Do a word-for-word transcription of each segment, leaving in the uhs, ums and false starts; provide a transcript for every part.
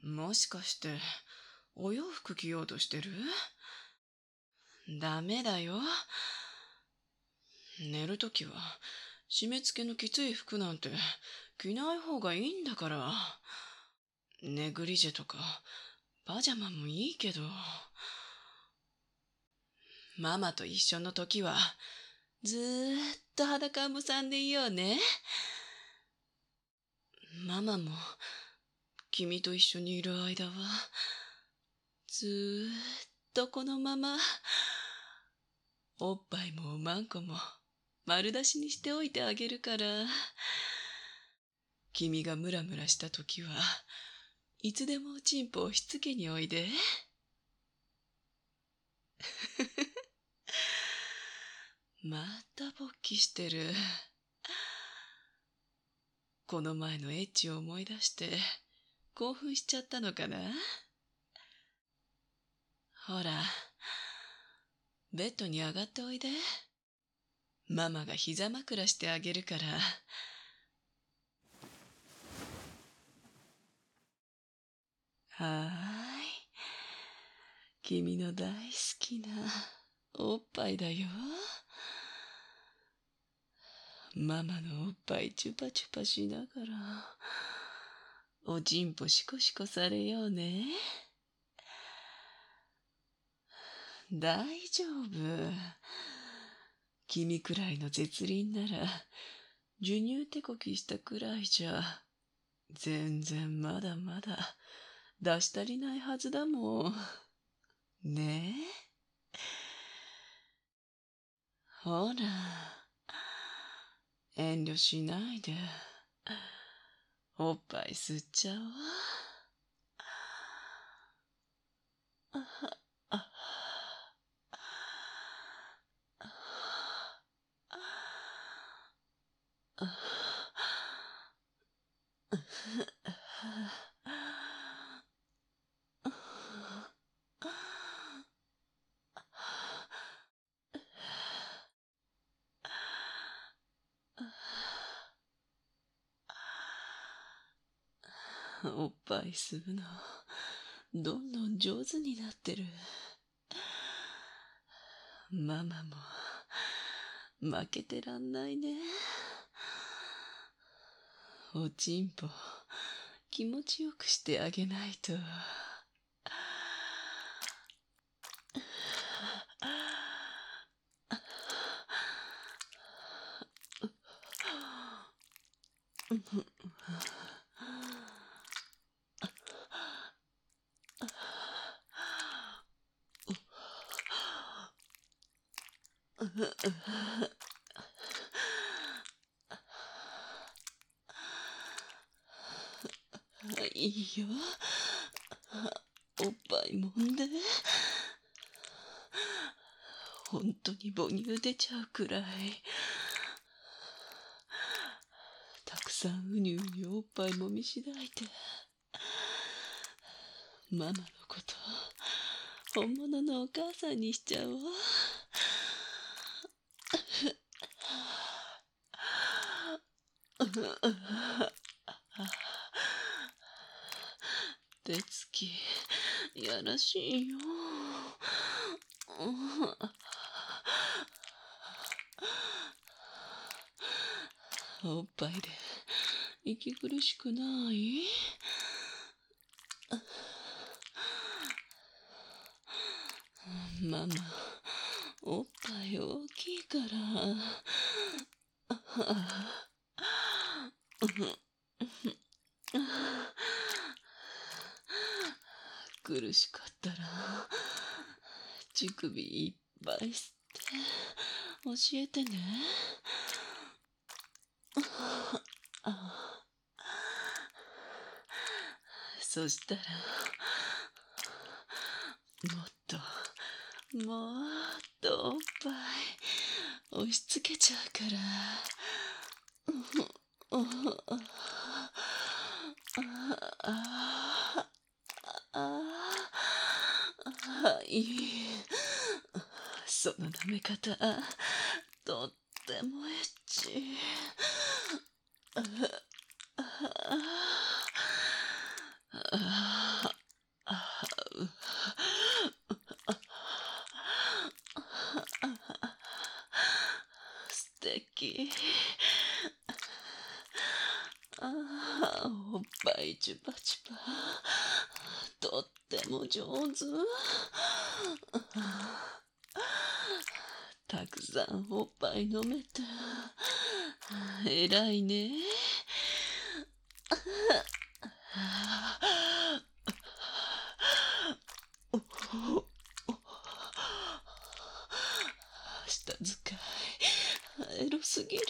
もしかして、お洋服着ようとしてる？ダメだよ。寝るときは、締め付けのきつい服なんて着ない方がいいんだから。ネグリジェとか、パジャマもいいけど。ママと一緒の時は、ずーっと裸んぼさんでいようね。ママも、君と一緒にいる間は、ずーっとこのまま、おっぱいもおまんこも丸出しにしておいてあげるから、君がムラムラした時はいつでもおちんぽをしつけにおいで。また勃起してる。この前のエッチを思い出して興奮しちゃったのかな。ほら、ベッドに上がっておいで。ママが膝枕してあげるから。はーい。君の大好きなおっぱいだよ。ママのおっぱいチュパチュパしながら、おちんぽシコシコされようね。大丈夫。君くらいの絶倫なら、授乳手こきしたくらいじゃ、全然まだまだ出し足りないはずだもん。ねえ。ほら、遠慮しないで、おっぱい吸っちゃおう。おっぱい吸うの、どんどん上手になってる。ママも、負けてらんないね。おちんぽ、気持ちよくしてあげないと。いいよ。おっぱいもんで。本当に母乳出ちゃうくらい。たくさんうにうにおっぱいもみしだいて。ママのこと、本物のお母さんにしちゃおう。手つき、やらしいよ。おっぱいで息苦しくない？ママ、おっぱい大きいから。苦しかったら、乳首いっぱい吸って教えてね。そしたら、もっと、もっとおっぱい押し付けちゃうから。はい。その舐め方、とってもエッチ。 いチュパチュパ。とっても上手。たくさんおっぱい飲めて偉いね。下使いエロすぎる。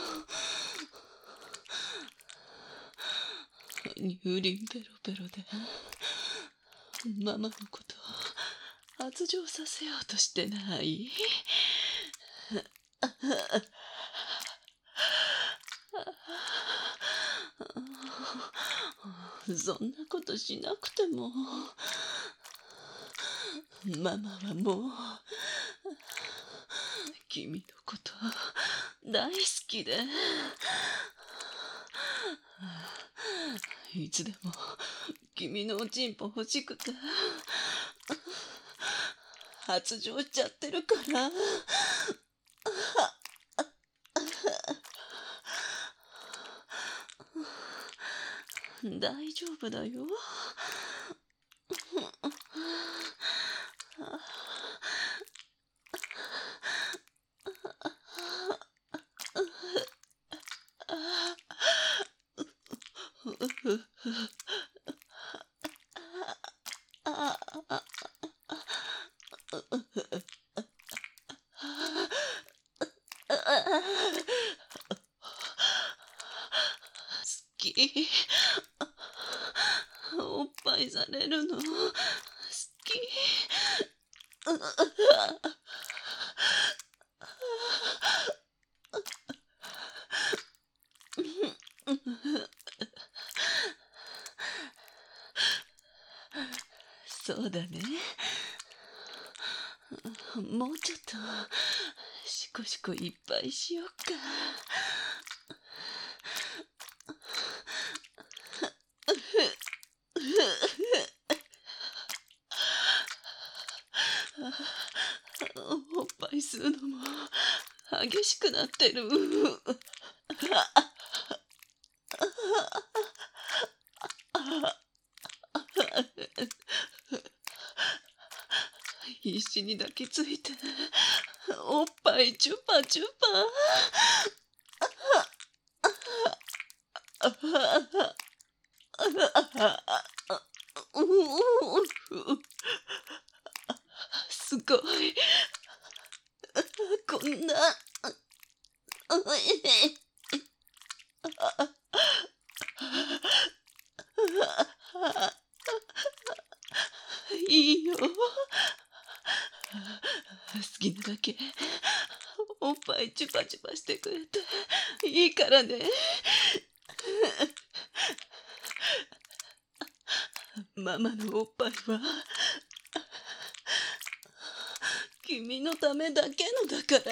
乳輪ペロペロでママのこと発情させようとしてない？そんなことしなくてもママはもう君のこと大好きで、いつでも君のおちんぽ欲しくて発情しちゃってるから。大丈夫だよ。好き。おっぱいされるの好き。そうだね。もうちょっとシコシコいっぱいしよっか。おっぱい吸うのも激しくなってる。必死に抱きついておっぱいチュパチュパ。すごい。こんな。いいよ。好きなだけおっぱいチュパチュパしてくれていいからね。ママのおっぱいは君のためだけのだから。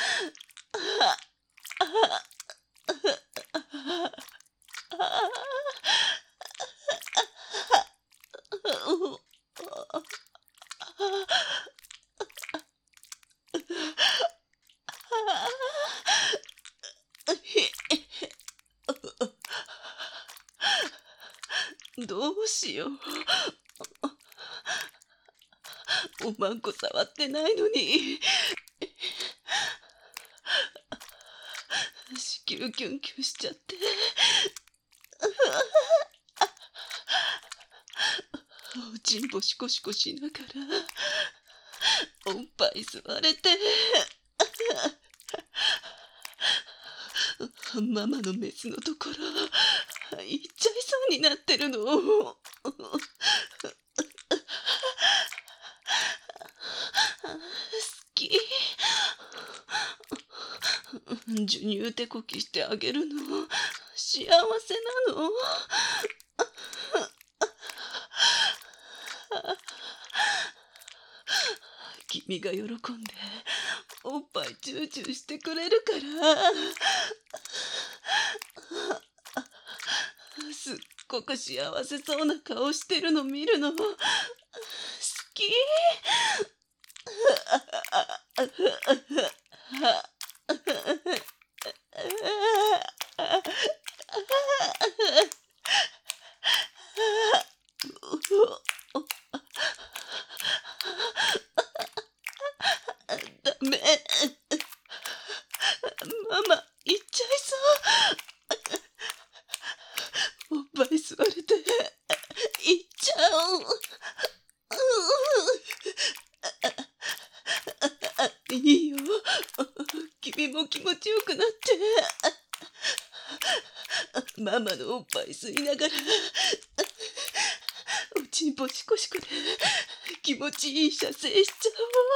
どうしよう。おまんこ触ってないのに。子宮キュンキュンしちゃって。おちんぽシコシコしながらおっぱい吸われてママのメスのところ行っちゃいそうになってるの。好き。授乳手こきしてあげるの幸せなの。君が喜んでおっぱいチューチューしてくれるからすっごく幸せそうな顔してるの見るの好き。 気持ちよくなって、ママのおっぱい吸いながら、おちんぽシコシコで気持ちいい射精しちゃ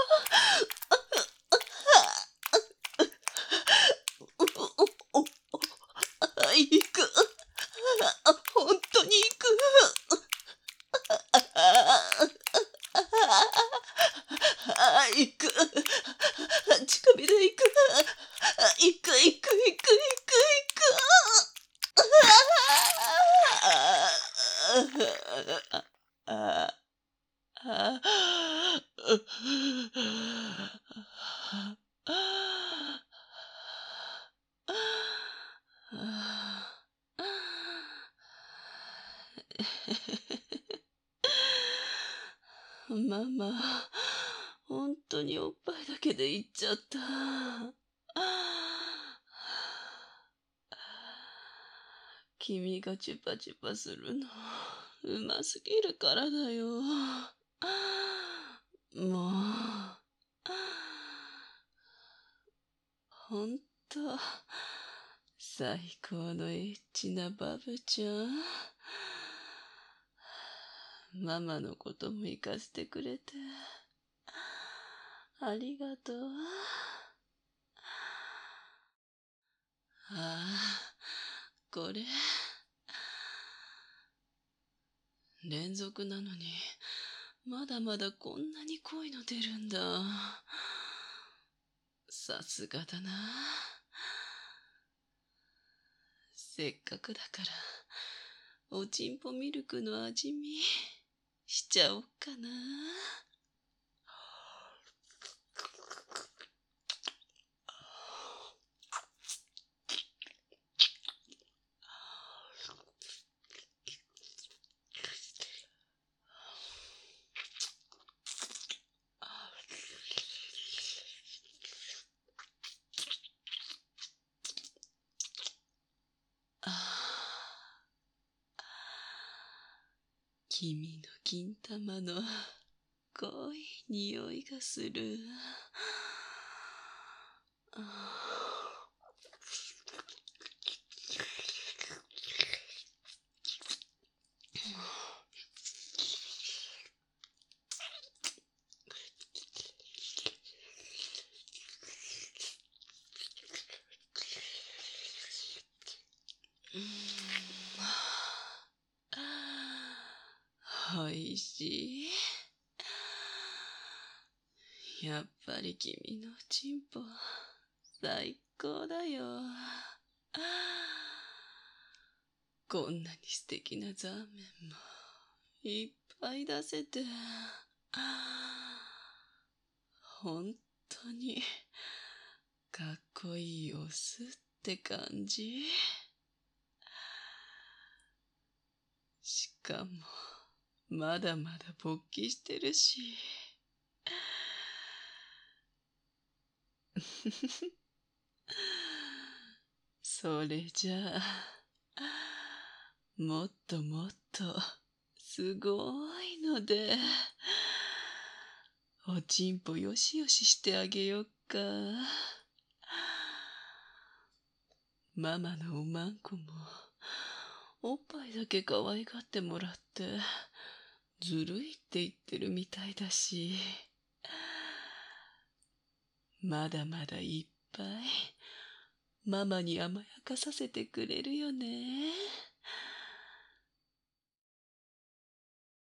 う。おおお行く。本当に行く。行く。近めで行く。行く行く行く行く行く。ああママ、本当におっぱいだけで行っちゃった。君がチュパチュパするの、うますぎるからだよ。もう、ほんと、最高のエッチなバブちゃん。ママのことも行かせてくれて、ありがとう。ああ、これ、連続なのに、まだまだこんなに濃いの出るんだ。さすがだな。せっかくだから、おちんぽミルクの味見しちゃおっかな。君の金玉の濃い匂いがする。おいしい。やっぱり君のチンポ最高だよ。こんなに素敵なザーメンもいっぱい出せて、本当にかっこいいオスって感じ。しかもまだまだ勃起してるし。それじゃあ、もっともっとすごいので、おちんぽよしよししてあげよっか。ママのおまんこも、おっぱいだけ可愛がってもらって、ずるいって言ってるみたいだし、まだまだいっぱいママに甘やかさせてくれるよね。